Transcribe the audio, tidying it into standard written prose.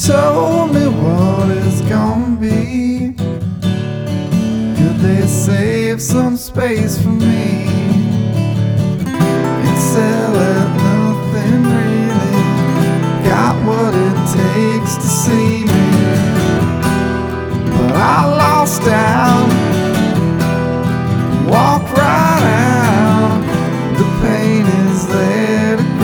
told me what it's gonna be. Could they save some space for me?